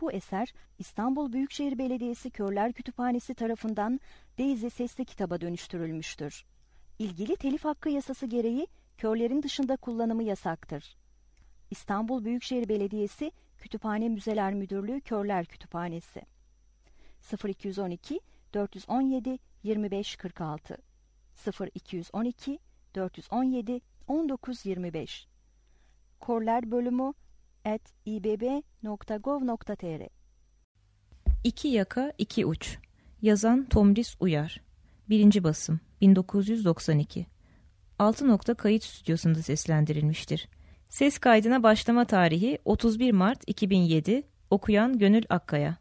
Bu eser İstanbul Büyükşehir Belediyesi Körler Kütüphanesi tarafından Daisy sesli kitaba dönüştürülmüştür. İlgili telif hakkı yasası gereği körlerin dışında kullanımı yasaktır. İstanbul Büyükşehir Belediyesi Kütüphane Müzeler Müdürlüğü Körler Kütüphanesi 0212 417 2546 0212 417 1925 korlerbölümü@ibb.gov.tr 2 yaka 2 uç. Yazan Tomris Uyar. 1. basım 1992. 6 nokta kayıt stüdyosunda seslendirilmiştir. Ses kaydına başlama tarihi 31 Mart 2007. Okuyan Gönül Akkaya.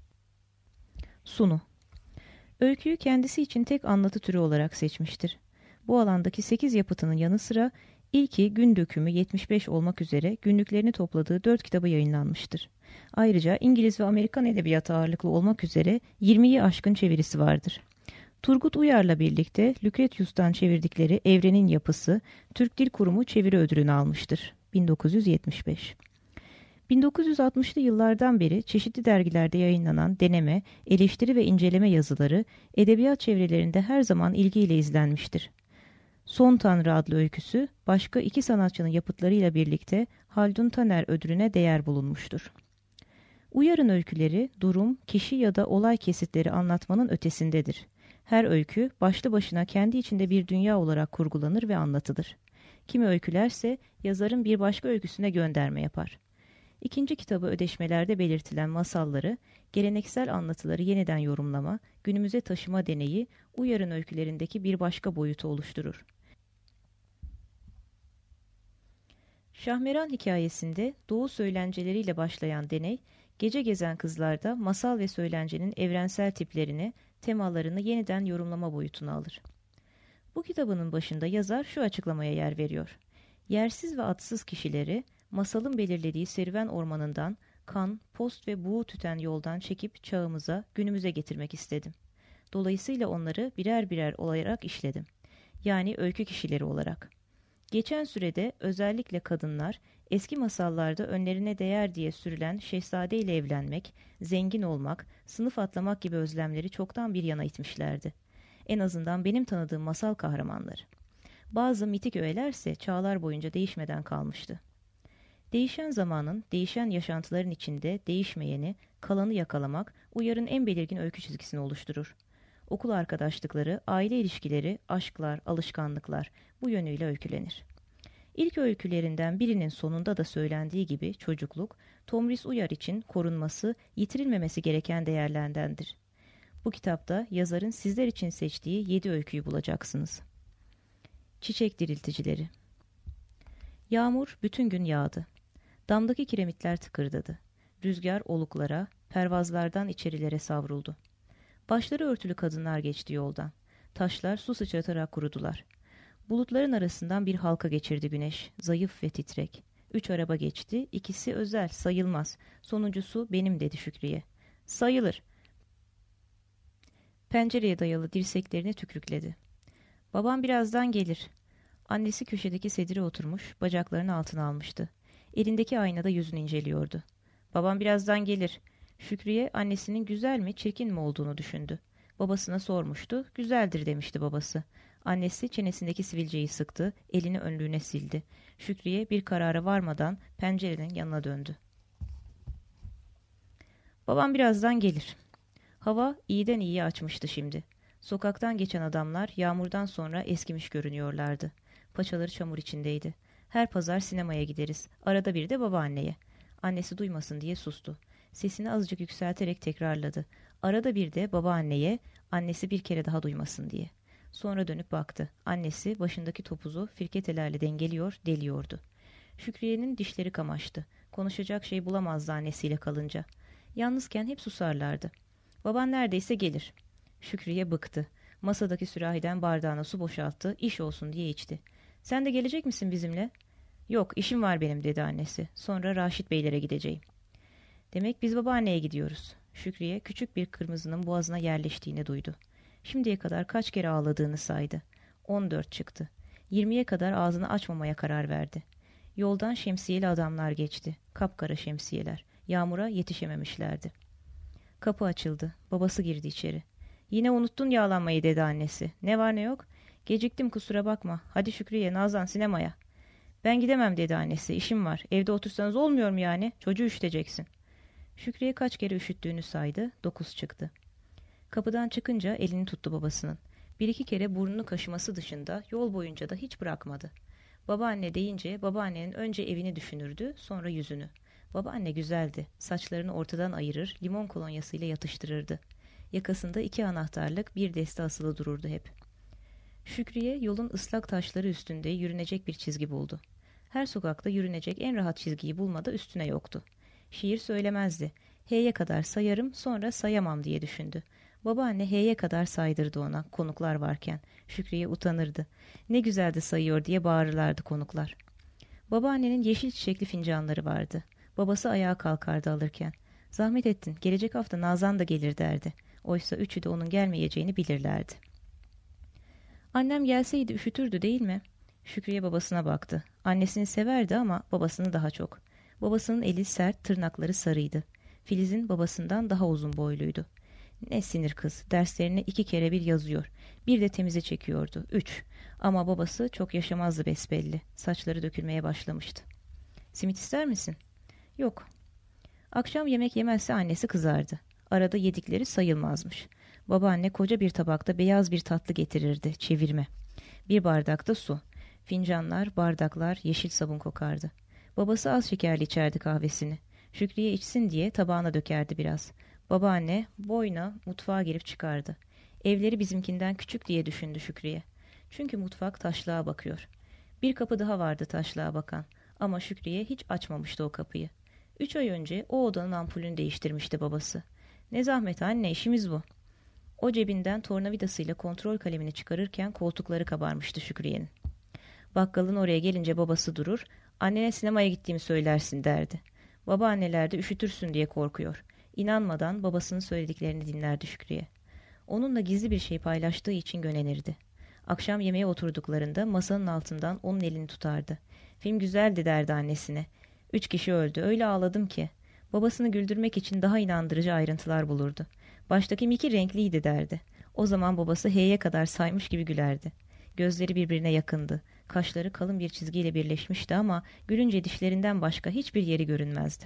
Sunu. Öyküyü kendisi için tek anlatı türü olarak seçmiştir. Bu alandaki 8 yapıtının yanı sıra ilki Gün Dökümü 75 olmak üzere günlüklerini topladığı 4 kitabı yayınlanmıştır. Ayrıca İngiliz ve Amerikan edebiyatı ağırlıklı olmak üzere 20'yi aşkın çevirisi vardır. Turgut Uyar'la birlikte Lucretius'tan çevirdikleri Evrenin Yapısı, Türk Dil Kurumu çeviri ödülünü almıştır. 1975. 1960'lı yıllardan beri çeşitli dergilerde yayınlanan deneme, eleştiri ve inceleme yazıları edebiyat çevrelerinde her zaman ilgiyle izlenmiştir. Son Tanrı adlı öyküsü başka 2 sanatçının yapıtlarıyla birlikte Haldun Taner ödülüne değer bulunmuştur. Uyar'ın öyküleri durum, kişi ya da olay kesitleri anlatmanın ötesindedir. Her öykü başlı başına kendi içinde bir dünya olarak kurgulanır ve anlatılır. Kimi öykülerse yazarın bir başka öyküsüne gönderme yapar. İkinci kitabı Ödeşmelerde belirtilen masalları, geleneksel anlatıları yeniden yorumlama, günümüze taşıma deneyi Uyar'ın öykülerindeki bir başka boyutu oluşturur. Şahmeran hikayesinde Doğu söylenceleriyle başlayan deney, Gece Gezen Kızlar'da masal ve söylencenin evrensel tiplerini, temalarını yeniden yorumlama boyutunu alır. Bu kitabının başında yazar şu açıklamaya yer veriyor. Yersiz ve adsız kişileri, masalın belirlediği serüven ormanından, kan, post ve buğu tüten yoldan çekip çağımıza, günümüze getirmek istedim. Dolayısıyla onları birer birer olarak işledim. Yani öykü kişileri olarak. Geçen sürede özellikle kadınlar, eski masallarda önlerine değer diye sürülen şehzadeyle evlenmek, zengin olmak, sınıf atlamak gibi özlemleri çoktan bir yana itmişlerdi. En azından benim tanıdığım masal kahramanları. Bazı mitik öğelerse çağlar boyunca değişmeden kalmıştı. Değişen zamanın, değişen yaşantıların içinde değişmeyeni, kalanı yakalamak Uyar'ın en belirgin öykü çizgisini oluşturur. Okul arkadaşlıkları, aile ilişkileri, aşklar, alışkanlıklar bu yönüyle öykülenir. İlk öykülerinden birinin sonunda da söylendiği gibi çocukluk, Tomris Uyar için korunması, yitirilmemesi gereken değerlerdendir. Bu kitapta yazarın sizler için seçtiği 7 öyküyü bulacaksınız. Çiçek dirilticileri. Yağmur bütün gün yağdı. Damdaki kiremitler tıkırdadı. Rüzgar oluklara, pervazlardan içerilere savruldu. Başları örtülü kadınlar geçti yoldan. Taşlar su sıçratarak kurudular. Bulutların arasından bir halka geçirdi güneş, zayıf ve titrek. 3 araba geçti, ikisi özel, sayılmaz. Sonuncusu benim dedi Şükriye. Sayılır. Pencereye dayalı dirseklerini tükrükledi. Babam birazdan gelir. Annesi köşedeki sedire oturmuş, bacaklarını altına almıştı. Elindeki aynada yüzünü inceliyordu. Babam birazdan gelir. Şükriye annesinin güzel mi, çirkin mi olduğunu düşündü. Babasına sormuştu, güzeldir demişti babası. Annesi çenesindeki sivilceyi sıktı, elini önlüğüne sildi. Şükriye bir karara varmadan pencerenin yanına döndü. Babam birazdan gelir. Hava iyiden iyiye açmıştı şimdi. Sokaktan geçen adamlar yağmurdan sonra eskimiş görünüyorlardı. Paçaları çamur içindeydi. Her pazar sinemaya gideriz. Arada bir de babaanneye. Annesi duymasın diye sustu. Sesini azıcık yükselterek tekrarladı. Arada bir de babaanneye, annesi bir kere daha duymasın diye. Sonra dönüp baktı. Annesi başındaki topuzu firketelerle dengeliyor, deliyordu. Şükriye'nin dişleri kamaştı. Konuşacak şey bulamazdı annesiyle kalınca. Yalnızken hep susarlardı. Baban neredeyse gelir. Şükriye bıktı. Masadaki sürahiden bardağına su boşalttı, iş olsun diye içti. Sen de gelecek misin bizimle? Yok, işim var benim dedi annesi. Sonra Raşit Beylere gideceğim. Demek biz babaanneye gidiyoruz. Şükriye küçük bir kırmızının boğazına yerleştiğini duydu. Şimdiye kadar kaç kere ağladığını saydı. 14 çıktı. 20'ye kadar ağzını açmamaya karar verdi. Yoldan şemsiyeli adamlar geçti. Kapkara şemsiyeler. Yağmura yetişememişlerdi. Kapı açıldı. Babası girdi içeri. Yine unuttun yağlanmayı dedi annesi. Ne var ne yok? Geciktim kusura bakma. Hadi Şükriye, Nazan sinemaya. Ben gidemem dedi annesi. İşim var. Evde otursanız olmuyor mu yani? Çocuğu üşüteceksin. Şükriye kaç kere üşüttüğünü saydı. 9 çıktı. Kapıdan çıkınca elini tuttu babasının. Bir iki kere burnunu kaşıması dışında yol boyunca da hiç bırakmadı. Babaanne deyince babaannenin önce evini düşünürdü, sonra yüzünü. Babaanne güzeldi. Saçlarını ortadan ayırır, limon kolonyasıyla yatıştırırdı. Yakasında 2 anahtarlık bir deste asılı dururdu hep. Şükriye yolun ıslak taşları üstünde yürünecek bir çizgi buldu. Her sokakta yürünecek en rahat çizgiyi bulmada üstüne yoktu. Şiir söylemezdi. H'ye kadar sayarım, sonra sayamam diye düşündü. Babaanne H'ye kadar saydırdı ona, konuklar varken. Şükriye utanırdı. Ne güzeldi sayıyor diye bağırırlardı konuklar. Babaannenin yeşil çiçekli fincanları vardı. Babası ayağa kalkardı alırken. Zahmet ettin, gelecek hafta Nazan da gelir derdi. Oysa üçü de onun gelmeyeceğini bilirlerdi. Annem gelseydi üşütürdü değil mi? Şükriye babasına baktı. Annesini severdi ama babasını daha çok. Babasının eli sert, tırnakları sarıydı. Filiz'in babasından daha uzun boyluydu. Ne sinir kız, derslerini 2 kere bir yazıyor. Bir de temize çekiyordu, 3. Ama babası çok yaşamazdı besbelli. Saçları dökülmeye başlamıştı. Simit ister misin? Yok. Akşam yemek yemezse annesi kızardı. Arada yedikleri sayılmazmış. Babaanne koca bir tabakta beyaz bir tatlı getirirdi, çevirme. Bir bardakta su. Fincanlar, bardaklar yeşil sabun kokardı. Babası az şekerli içerdi kahvesini. Şükriye içsin diye tabağına dökerdi biraz. Babaanne boyuna mutfağa girip çıkardı. Evleri bizimkinden küçük diye düşündü Şükriye. Çünkü mutfak taşlığa bakıyor. Bir kapı daha vardı taşlığa bakan. Ama Şükriye hiç açmamıştı o kapıyı. 3 ay önce o odanın ampulünü değiştirmişti babası. Ne zahmet anne, işimiz bu. O cebinden tornavidasıyla kontrol kalemini çıkarırken koltukları kabarmıştı Şükriye'nin. Bakkalın oraya gelince babası durur, annene sinemaya gittiğimi söylersin derdi. Babaanneler de üşütürsün diye korkuyor. İnanmadan babasının söylediklerini dinlerdi Şükriye. Onunla gizli bir şey paylaştığı için gönenirdi. Akşam yemeğe oturduklarında masanın altından onun elini tutardı. Film güzeldi derdi annesine. 3 kişi öldü, öyle ağladım ki. Babasını güldürmek için daha inandırıcı ayrıntılar bulurdu. Baştaki Mickey renkliydi derdi. O zaman babası H'ye kadar saymış gibi gülerdi. Gözleri birbirine yakındı. Kaşları kalın bir çizgiyle birleşmişti ama gülünce dişlerinden başka hiçbir yeri görünmezdi.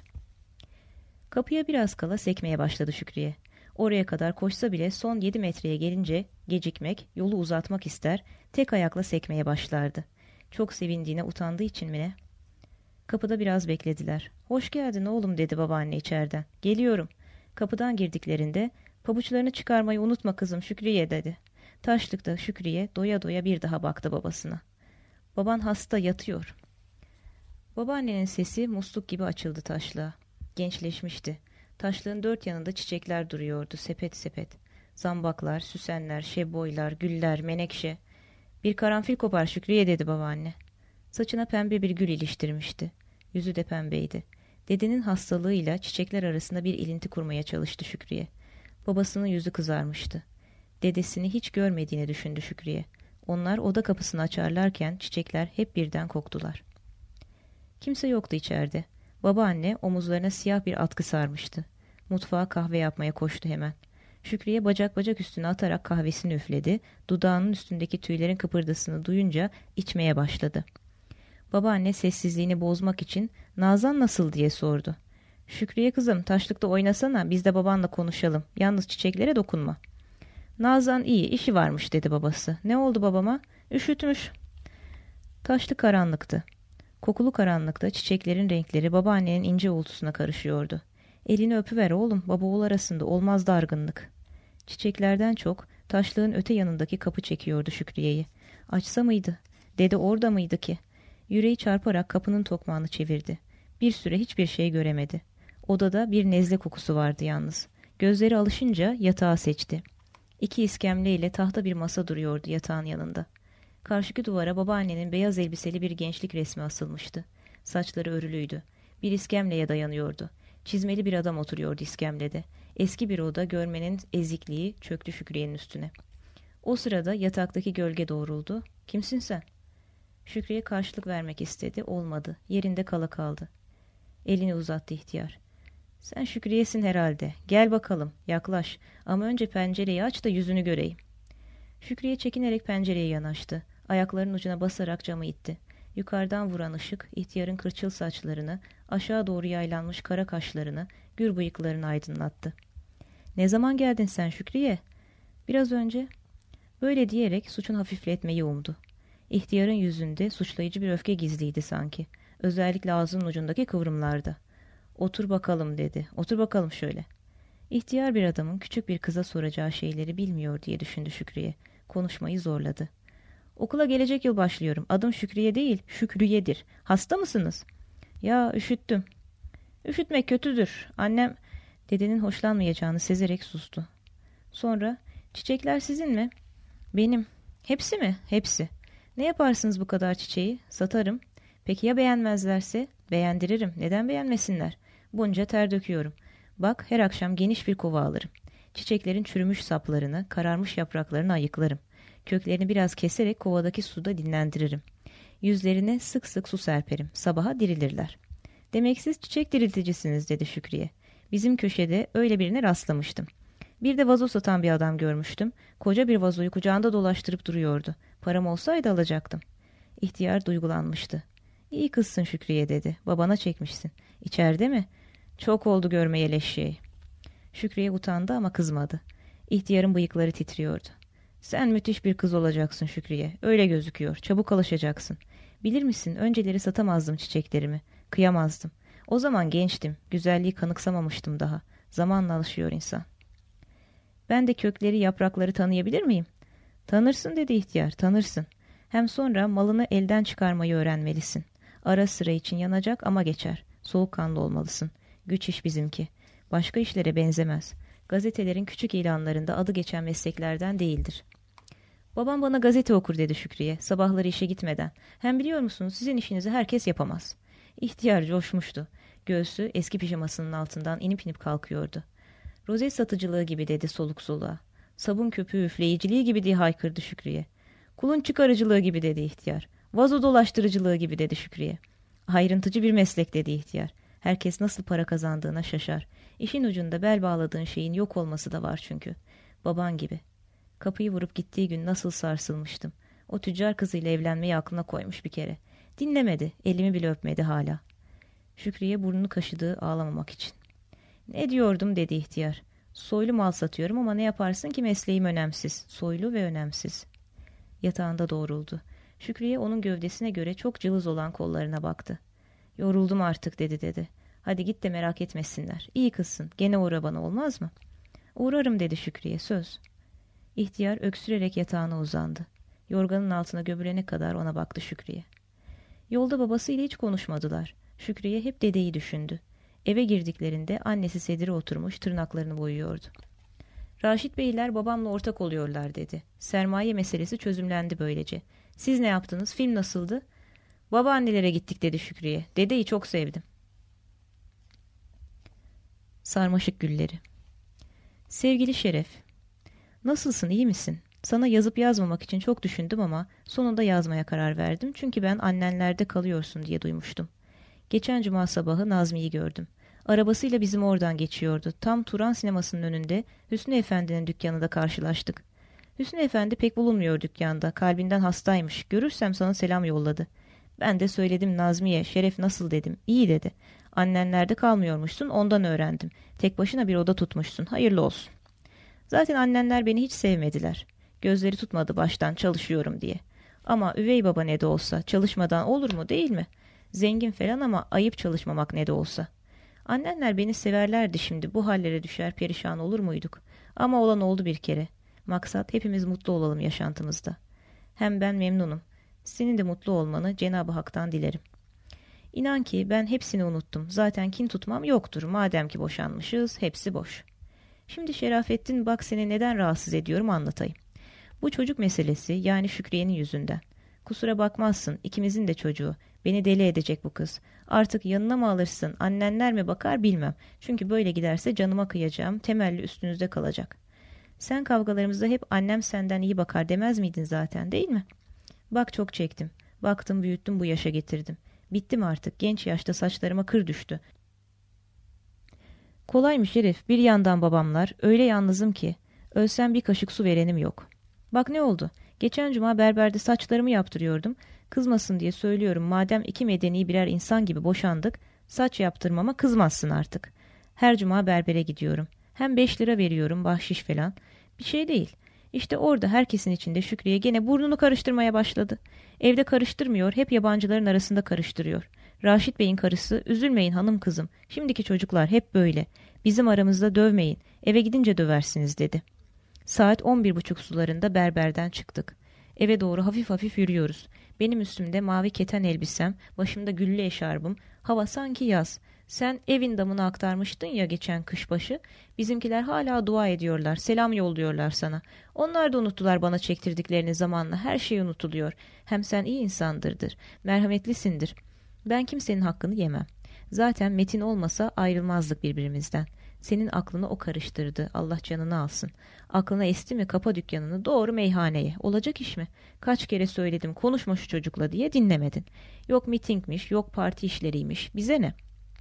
Kapıya biraz kala sekmeye başladı Şükriye. Oraya kadar koşsa bile son 7 metreye gelince gecikmek, yolu uzatmak ister, tek ayakla sekmeye başlardı. Çok sevindiğine utandığı için mi ne? Kapıda biraz beklediler. Hoş geldin oğlum dedi babaanne içeriden. Geliyorum. Kapıdan girdiklerinde pabuçlarını çıkarmayı unutma kızım Şükriye dedi. Taşlıkta Şükriye doya doya bir daha baktı babasına. Baban hasta yatıyor. Babaannenin sesi musluk gibi açıldı taşlığa. Gençleşmişti. Taşlığın 4 yanında çiçekler duruyordu sepet sepet. Zambaklar, süsenler, şebboylar, güller, menekşe. Bir karanfil kopar Şükriye dedi babaanne. Saçına pembe bir gül iliştirmişti. Yüzü de pembeydi. Dedenin hastalığıyla çiçekler arasında bir ilinti kurmaya çalıştı Şükriye. Babasının yüzü kızarmıştı. Dedesini hiç görmediğini düşündü Şükriye. Onlar oda kapısını açarlarken çiçekler hep birden koktular. Kimse yoktu içeride. Babaanne omuzlarına siyah bir atkı sarmıştı. Mutfağa kahve yapmaya koştu hemen. Şükriye bacak bacak üstüne atarak kahvesini üfledi. Dudağının üstündeki tüylerin kıpırdasını duyunca içmeye başladı. Babaanne sessizliğini bozmak için Nazan nasıl diye sordu. Şükriye kızım taşlıkta oynasana biz de babanla konuşalım. Yalnız çiçeklere dokunma. Nazan iyi işi varmış dedi babası. Ne oldu babama? Üşütmüş. Taşlık karanlıktı. Kokulu karanlıkta çiçeklerin renkleri babaannenin ince uğultusuna karışıyordu. Elini öpüver oğlum baba oğul arasında olmaz dargınlık. Çiçeklerden çok taşlığın öte yanındaki kapı çekiyordu Şükriye'yi. Açsa mıydı? Dede orada mıydı ki? Yüreği çarparak kapının tokmağını çevirdi. Bir süre hiçbir şey göremedi. Odada bir nezle kokusu vardı yalnız. Gözleri alışınca yatağı seçti. 2 iskemle ile tahta bir masa duruyordu yatağın yanında. Karşıki duvara babaannenin beyaz elbiseli bir gençlik resmi asılmıştı. Saçları örülüydü. Bir iskemleye dayanıyordu. Çizmeli bir adam oturuyordu iskemlede. Eski bir oda görmenin ezikliği çöktü Şükriye'nin üstüne. O sırada yataktaki gölge doğruldu. Kimsin sen? Şükriye karşılık vermek istedi. Olmadı. Yerinde kala kaldı. Elini uzattı ihtiyar. Sen Şükriye'sin herhalde. Gel bakalım, yaklaş. Ama önce pencereyi aç da yüzünü göreyim. Şükriye çekinerek pencereye yanaştı. Ayaklarının ucuna basarak camı itti. Yukarıdan vuran ışık, ihtiyarın kırçıl saçlarını, aşağı doğru yaylanmış kara kaşlarını, gür bıyıklarını aydınlattı. ''Ne zaman geldin sen Şükriye?'' ''Biraz önce.'' Böyle diyerek suçun hafifletmeyi umdu. İhtiyarın yüzünde suçlayıcı bir öfke gizliydi sanki. Özellikle ağzının ucundaki kıvrımlarda. ''Otur bakalım'' dedi. ''Otur bakalım şöyle.'' İhtiyar bir adamın küçük bir kıza soracağı şeyleri bilmiyor diye düşündü Şükriye. Konuşmayı zorladı. ''Okula gelecek yıl başlıyorum. Adım Şükriye değil, Şükrüye'dir. Hasta mısınız?'' ''Ya üşüttüm.'' ''Üşütmek kötüdür. Annem..." Dedenin hoşlanmayacağını sezerek sustu. Sonra ''Çiçekler sizin mi?'' ''Benim.'' ''Hepsi mi?'' ''Hepsi.'' ''Ne yaparsınız bu kadar çiçeği?'' ''Satarım.'' ''Peki ya beğenmezlerse?'' ''Beğendiririm. Neden beğenmesinler? Bunca ter döküyorum. Bak her akşam geniş bir kova alırım. Çiçeklerin çürümüş saplarını, kararmış yapraklarını ayıklarım. Köklerini biraz keserek kovadaki suda dinlendiririm. Yüzlerine sık sık su serperim. Sabaha dirilirler. ''Demek siz çiçek dirilticisiniz'' dedi Şükriye. ''Bizim köşede öyle birine rastlamıştım. Bir de vazo satan bir adam görmüştüm. Koca bir vazoyu kucağında dolaştırıp duruyordu. Param olsaydı alacaktım.'' İhtiyar duygulanmıştı. ''İyi kızsın Şükriye'' dedi. ''Babana çekmişsin. İçeride mi?'' ''Çok oldu görmeyeli eşeği.'' Şükriye utandı ama kızmadı. İhtiyarın bıyıkları titriyordu. ''Sen müthiş bir kız olacaksın Şükriye. Öyle gözüküyor. Çabuk alışacaksın. Bilir misin, önceleri satamazdım çiçeklerimi. Kıyamazdım. O zaman gençtim. Güzelliği kanıksamamıştım daha. Zamanla alışıyor insan.'' ''Ben de kökleri, yaprakları tanıyabilir miyim?'' ''Tanırsın'' dedi ihtiyar. ''Tanırsın. Hem sonra malını elden çıkarmayı öğrenmelisin. Ara sıra için yanacak ama geçer. Soğukkanlı olmalısın. Güç iş bizimki. Başka işlere benzemez. Gazetelerin küçük ilanlarında adı geçen mesleklerden değildir.'' ''Babam bana gazete okur'' dedi Şükriye, sabahları işe gitmeden. ''Hem biliyor musunuz, sizin işinizi herkes yapamaz.'' İhtiyar coşmuştu. Göğsü eski pijamasının altından inip inip kalkıyordu. ''Rozet satıcılığı gibi'' dedi soluk soluğa. ''Sabun köpüğü üfleyiciliği gibi'' diye haykırdı Şükriye. ''Kulun çıkarıcılığı gibi'' dedi ihtiyar. ''Vazo dolaştırıcılığı gibi'' dedi Şükriye. ''Ayrıntıcı bir meslek'' dedi ihtiyar. ''Herkes nasıl para kazandığına şaşar. İşin ucunda bel bağladığın şeyin yok olması da var çünkü. Baban gibi. Kapıyı vurup gittiği gün nasıl sarsılmıştım. O tüccar kızıyla evlenmeyi aklına koymuş bir kere. Dinlemedi, elimi bile öpmedi hala.'' Şükriye burnunu kaşıdı ağlamamak için. ''Ne diyordum'' dedi ihtiyar. ''Soylu mal satıyorum ama ne yaparsın ki mesleğim önemsiz. Soylu ve önemsiz.'' Yatağında doğruldu. Şükriye onun gövdesine göre çok cılız olan kollarına baktı. ''Yoruldum artık'' dedi. ''Hadi git de merak etmesinler. İyi kızsın. Gene uğra bana, olmaz mı?'' ''Uğrarım'' dedi Şükriye. ''Söz.'' İhtiyar öksürerek yatağına uzandı. Yorganın altına gömülene kadar ona baktı Şükriye. Yolda babasıyla hiç konuşmadılar. Şükriye hep dedeyi düşündü. Eve girdiklerinde annesi sedire oturmuş tırnaklarını boyuyordu. ''Raşit Beyler babamla ortak oluyorlar'' dedi. ''Sermaye meselesi çözümlendi böylece. Siz ne yaptınız? Film nasıldı?'' ''Babaannelere gittik'' dedi Şükriye. ''Dedeyi çok sevdim.'' Sarmaşık gülleri. Sevgili Şeref, nasılsın, iyi misin? Sana yazıp yazmamak için çok düşündüm ama sonunda yazmaya karar verdim. Çünkü ben annenlerde kalıyorsun diye duymuştum. Geçen cuma sabahı Nazmi'yi gördüm. Arabasıyla bizim oradan geçiyordu. Tam Turan sinemasının önünde Hüsnü Efendi'nin dükkanında karşılaştık. Hüsnü Efendi pek bulunmuyor dükkanda. Kalbinden hastaymış. Görürsem sana selam yolladı. Ben de söyledim Nazmi'ye. Şeref nasıl dedim. İyi dedi. Annenlerde kalmıyormuşsun, ondan öğrendim. Tek başına bir oda tutmuşsun. Hayırlı olsun. Zaten annenler beni hiç sevmediler. Gözleri tutmadı baştan çalışıyorum diye. Ama üvey baba ne de olsa çalışmadan olur mu, değil mi? Zengin falan ama ayıp çalışmamak ne de olsa. Annenler beni severlerdi, şimdi bu hallere düşer perişan olur muyduk? Ama olan oldu bir kere. Maksat hepimiz mutlu olalım yaşantımızda. Hem ben memnunum. Senin de mutlu olmanı Cenab-ı Hak'tan dilerim. İnan ki ben hepsini unuttum. Zaten kin tutmam yoktur. Madem ki boşanmışız, hepsi boş. Şimdi Şerafettin, bak seni neden rahatsız ediyorum anlatayım. Bu çocuk meselesi, yani Şükriye'nin yüzünden. Kusura bakmazsın, ikimizin de çocuğu. Beni deli edecek bu kız. Artık yanına mı alırsın, annenler mi bakar bilmem. Çünkü böyle giderse canıma kıyacağım, temelli üstünüzde kalacak. Sen kavgalarımızda hep annem senden iyi bakar demez miydin zaten, değil mi? Bak çok çektim. Baktım büyüttüm, bu yaşa getirdim. Bittim artık, genç yaşta saçlarıma kır düştü. Kolaymış herif, bir yandan babamlar, öyle yalnızım ki. Ölsem bir kaşık su verenim yok. Bak ne oldu? Geçen cuma berberde saçlarımı yaptırıyordum. Kızmasın diye söylüyorum, madem iki medeni birer insan gibi boşandık, saç yaptırmama kızmazsın artık. Her cuma berbere gidiyorum. Hem 5 lira veriyorum, bahşiş falan. Bir şey değil. İşte orada herkesin içinde Şükriye gene burnunu karıştırmaya başladı. Evde karıştırmıyor, hep yabancıların arasında karıştırıyor. Raşit Bey'in karısı, üzülmeyin hanım kızım, şimdiki çocuklar hep böyle. Bizim aramızda dövmeyin, eve gidince döversiniz dedi. Saat 11.30 sularında berberden çıktık. Eve doğru hafif hafif yürüyoruz. Benim üstümde mavi keten elbisem, başımda güllü eşarbım, hava sanki yaz. Sen evin damını aktarmıştın ya geçen kışbaşı. Bizimkiler hala dua ediyorlar, selam yolluyorlar sana. Onlar da unuttular bana çektirdiklerini zamanla, her şey unutuluyor. Hem sen iyi insandırdır, merhametlisindir. Ben kimsenin hakkını yemem. Zaten Metin olmasa ayrılmazdık birbirimizden. Senin aklını o karıştırdı, Allah canını alsın. Aklına esti mi kapa dükkanını, doğru meyhaneye. Olacak iş mi? Kaç kere söyledim konuşma şu çocukla diye, dinlemedin. Yok mitingmiş, yok parti işleriymiş, bize ne?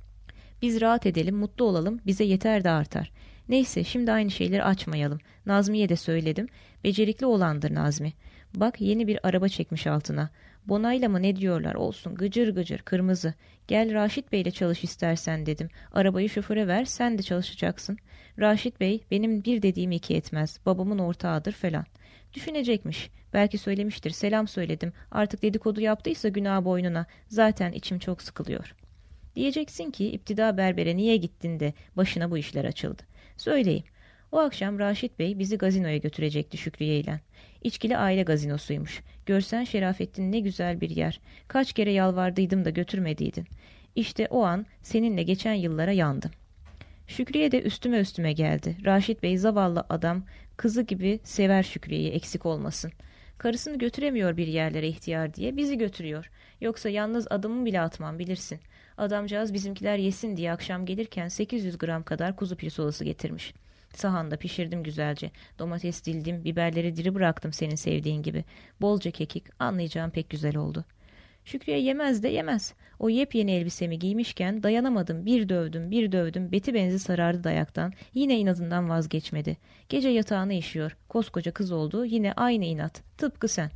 Biz rahat edelim, mutlu olalım, bize yeter de artar. Neyse, şimdi aynı şeyleri açmayalım. Nazmi'ye de söyledim. Becerikli olandır Nazmi. Bak yeni bir araba çekmiş altına. Bonayla mı ne diyorlar, olsun, gıcır gıcır kırmızı. Gel Raşit Bey'le çalış istersen dedim. Arabayı şoföre ver, sen de çalışacaksın. Raşit Bey benim bir dediğim iki etmez. Babamın ortağıdır falan. Düşünecekmiş. Belki söylemiştir. Selam söyledim. Artık dedikodu yaptıysa günah boynuna. Zaten içim çok sıkılıyor. Diyeceksin ki iptida berbere niye gittin de başına bu işler açıldı. Söyleyeyim. O akşam Raşit Bey bizi gazinoya götürecekti Şükriye ile. İçkili aile gazinosuymuş. Görsen Şerafettin, ne güzel bir yer. Kaç kere yalvardıydım da götürmediydin. İşte o an seninle geçen yıllara yandım. Şükriye de üstüme geldi. Raşit Bey zavallı adam, kızı gibi sever Şükriye'yi, eksik olmasın. Karısını götüremiyor bir yerlere ihtiyar diye, bizi götürüyor. Yoksa yalnız adımı bile atmam, bilirsin. Adamcağız bizimkiler yesin diye akşam gelirken 800 gram kadar kuzu pirsolası getirmiş. Sahanda pişirdim güzelce. Domates dildim, biberleri diri bıraktım senin sevdiğin gibi. Bolca kekik, anlayacağım pek güzel oldu. Şükriye yemez de yemez. O yepyeni elbisemi giymişken dayanamadım, bir dövdüm, beti benzi sarardı dayaktan. Yine inadından vazgeçmedi. Gece yatağına işiyor. Koskoca kız oldu, yine aynı inat. Tıpkı sen.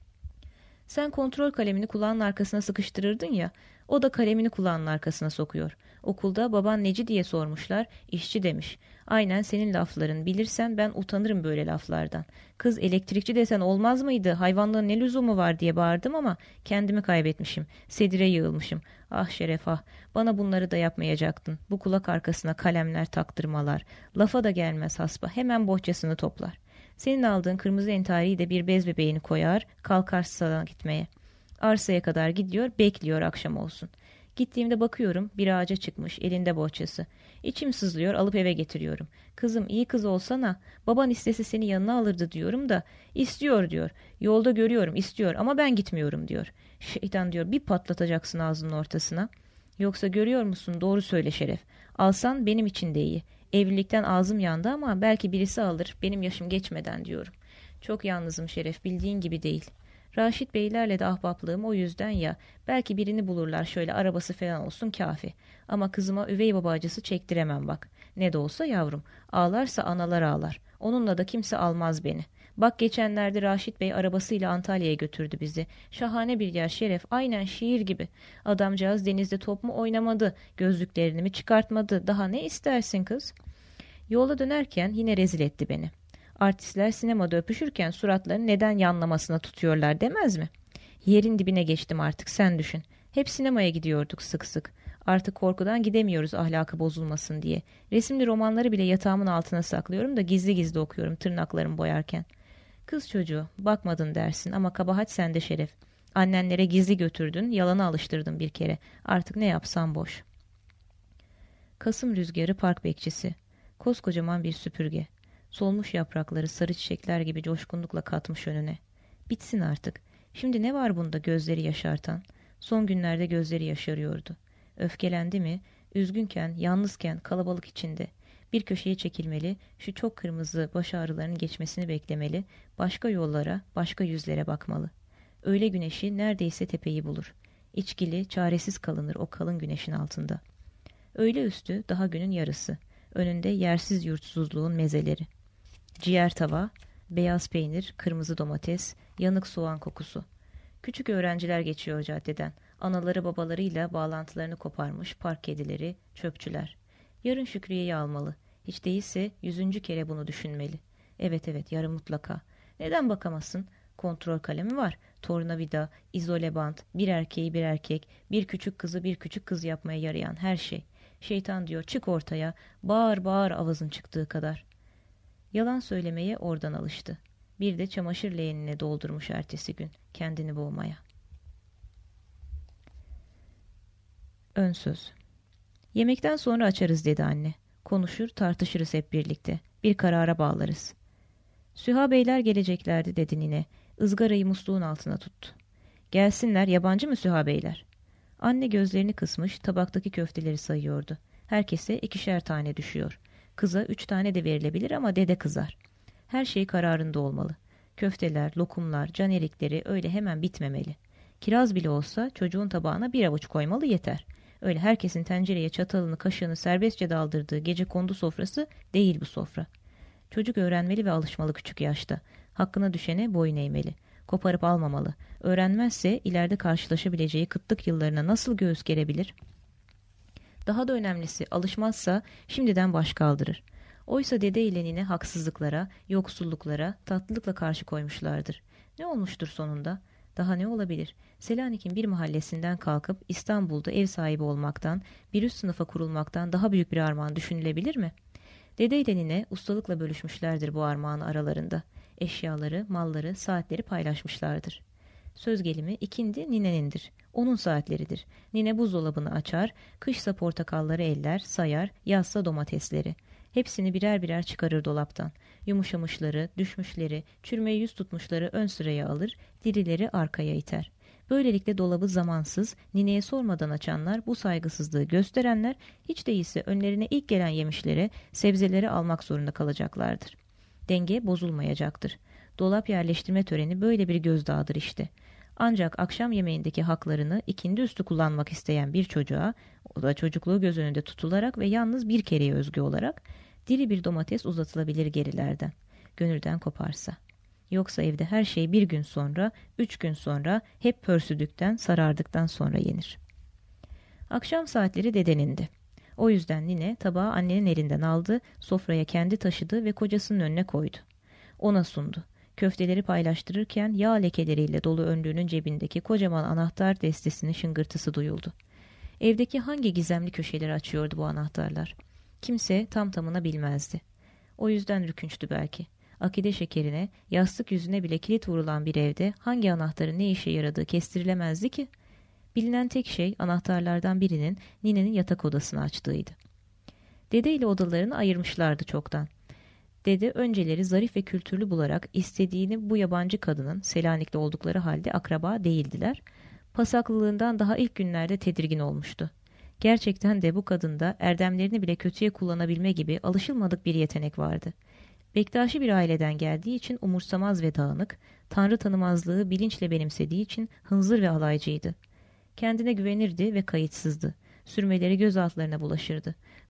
Sen kontrol kalemini kulağının arkasına sıkıştırırdın ya, o da kalemini kulağının arkasına sokuyor. Okulda baban neci diye sormuşlar, işçi demiş. Aynen senin lafların, bilirsen ben utanırım böyle laflardan. Kız elektrikçi desen olmaz mıydı, hayvanlığın ne lüzumu var diye bağırdım ama kendimi kaybetmişim, sedire yığılmışım. Ah Şeref ah, bana bunları da yapmayacaktın. Bu kulak arkasına kalemler taktırmalar. Lafa da gelmez hasba, hemen bohçasını toplar. Senin aldığın kırmızı entariyi de bir bez bebeğini koyar, kalkar sana gitmeye. Arsaya kadar gidiyor, bekliyor akşam olsun. Gittiğimde bakıyorum, bir ağaca çıkmış, elinde bohçası. İçim sızlıyor, alıp eve getiriyorum. Kızım iyi kız olsana, baban istese seni yanına alırdı diyorum da, istiyor diyor. Yolda görüyorum, istiyor ama ben gitmiyorum diyor. Şeytan diyor, bir patlatacaksın ağzının ortasına. Yoksa görüyor musun, doğru söyle Şeref. Alsan benim için de iyi. Evlilikten ağzım yandı ama belki birisi alır, benim yaşım geçmeden diyorum. Çok yalnızım Şeref, bildiğin gibi değil. Raşit Beylerle de ahbaplığım o yüzden ya, belki birini bulurlar, şöyle arabası falan olsun kafi. Ama kızıma üvey baba acısı çektiremem bak. Ne de olsa yavrum, ağlarsa analar ağlar. Onunla da kimse almaz beni. Bak geçenlerde Raşit Bey arabasıyla Antalya'ya götürdü bizi. Şahane bir yer Şeref, aynen şiir gibi. Adamcağız denizde top mu oynamadı, gözlüklerini mi çıkartmadı, daha ne istersin kız? Yola dönerken yine rezil etti beni. Artistler sinemada öpüşürken suratlarını neden yanlamasına tutuyorlar demez mi? Yerin dibine geçtim artık, sen düşün. Hep sinemaya gidiyorduk sık sık. Artık korkudan gidemiyoruz ahlakı bozulmasın diye. Resimli romanları bile yatağımın altına saklıyorum da gizli gizli okuyorum tırnaklarımı boyarken. Kız çocuğu, bakmadın dersin ama kabahat sende Şeref. Annenlere gizli götürdün, yalana alıştırdın bir kere. Artık ne yapsam boş. Kasım rüzgarı park bekçisi. Koskocaman bir süpürge. Solmuş yaprakları sarı çiçekler gibi coşkunlukla katmış önüne. Bitsin artık. Şimdi ne var bunda gözleri yaşartan? Son günlerde gözleri yaşarıyordu. Öfkelendi mi? Üzgünken, yalnızken, kalabalık içinde. Bir köşeye çekilmeli, şu çok kırmızı baş ağrılarının geçmesini beklemeli, başka yollara, başka yüzlere bakmalı. Öğle güneşi neredeyse tepeyi bulur. İçkili, çaresiz kalınır o kalın güneşin altında. Öğle üstü daha günün yarısı. Önünde yersiz yurtsuzluğun mezeleri. Ciğer tava, beyaz peynir, kırmızı domates, yanık soğan kokusu. Küçük öğrenciler geçiyor caddeden. Anaları babalarıyla bağlantılarını koparmış park kedileri, çöpçüler. Yarın Şükriye'yi almalı. Hiç değilse 100. kere bunu düşünmeli. Evet, yarın mutlaka. Neden bakamazsın? Kontrol kalemi var. Tornavida, izole bant, bir erkeği bir erkek, bir küçük kızı bir küçük kız yapmaya yarayan her şey. Şeytan diyor çık ortaya, bağır bağır avazın çıktığı kadar. Yalan söylemeye oradan alıştı. Bir de çamaşır leğenine doldurmuş ertesi gün kendini boğmaya. Ön söz. Yemekten sonra açarız dedi anne. Konuşur tartışırız hep birlikte. Bir karara bağlarız. Süha beyler geleceklerdi dedi nine. Izgarayı musluğun altına tuttu. Gelsinler, yabancı mı Süha beyler? Anne gözlerini kısmış tabaktaki köfteleri sayıyordu. Herkese 2'şer tane düşüyor. Kıza 3 tane de verilebilir ama dede kızar. Her şey kararında olmalı. Köfteler, lokumlar, can erikleri öyle hemen bitmemeli. Kiraz bile olsa çocuğun tabağına bir avuç koymalı yeter. Öyle herkesin tencereye çatalını kaşığını serbestçe daldırdığı gecekondu sofrası değil bu sofra. Çocuk öğrenmeli ve alışmalı küçük yaşta. Hakkına düşene boyun eğmeli. Koparıp almamalı. Öğrenmezse ileride karşılaşabileceği kıtlık yıllarına nasıl göğüs gerebilir? Daha da önemlisi alışmazsa şimdiden baş kaldırır. Oysa dede ile nine haksızlıklara, yoksulluklara tatlılıkla karşı koymuşlardır. Ne olmuştur sonunda? Daha ne olabilir? Selanik'in bir mahallesinden kalkıp İstanbul'da ev sahibi olmaktan, bir üst sınıfa kurulmaktan daha büyük bir armağan düşünülebilir mi? Dede ile nine ustalıkla bölüşmüşlerdir bu armağanı aralarında. Eşyaları, malları, saatleri paylaşmışlardır. Söz gelimi ikindi ninenindir. Onun saatleridir. Nine buzdolabını açar, kışsa portakalları eller, sayar, yazsa domatesleri. Hepsini birer birer çıkarır dolaptan. Yumuşamışları, düşmüşleri, çürümeye yüz tutmuşları ön sıraya alır, dirileri arkaya iter. Böylelikle dolabı zamansız, nineye sormadan açanlar, bu saygısızlığı gösterenler, hiç değilse önlerine ilk gelen yemişlere, sebzeleri almak zorunda kalacaklardır. Denge bozulmayacaktır. Dolap yerleştirme töreni böyle bir gözdağıdır işte. Ancak akşam yemeğindeki haklarını ikindi üstü kullanmak isteyen bir çocuğa, o da çocukluğu göz önünde tutularak ve yalnız bir kereye özgü olarak, diri bir domates uzatılabilir gerilerden, gönülden koparsa. Yoksa evde her şey bir gün sonra, 3 gün sonra, hep pörsüdükten, sarardıktan sonra yenir. Akşam saatleri dedenindi. O yüzden nine tabağı annenin elinden aldı, sofraya kendi taşıdı ve kocasının önüne koydu. Ona sundu. Köfteleri paylaştırırken yağ lekeleriyle dolu önlüğünün cebindeki kocaman anahtar destesinin şıngırtısı duyuldu. Evdeki hangi gizemli köşeleri açıyordu bu anahtarlar? Kimse tam tamına bilmezdi. O yüzden rükünçtü belki. Akide şekerine, yastık yüzüne bile kilit vurulan bir evde hangi anahtarın ne işe yaradığı kestirilemezdi ki? Bilinen tek şey anahtarlardan birinin ninenin yatak odasını açtığıydı. Dede ile odalarını ayırmışlardı çoktan. Dede önceleri zarif ve kültürlü bularak istediğini bu yabancı kadının Selanik'te oldukları halde akraba değildiler. Pasaklılığından daha ilk günlerde tedirgin olmuştu. Gerçekten de bu kadında erdemlerini bile kötüye kullanabilme gibi alışılmadık bir yetenek vardı. Bektaşi bir aileden geldiği için umursamaz ve dağınık, tanrı tanımazlığı bilinçle benimsediği için hınzır ve alaycıydı. Kendine güvenirdi ve kayıtsızdı. Sürmeleri göz altlarına bulaşırdı.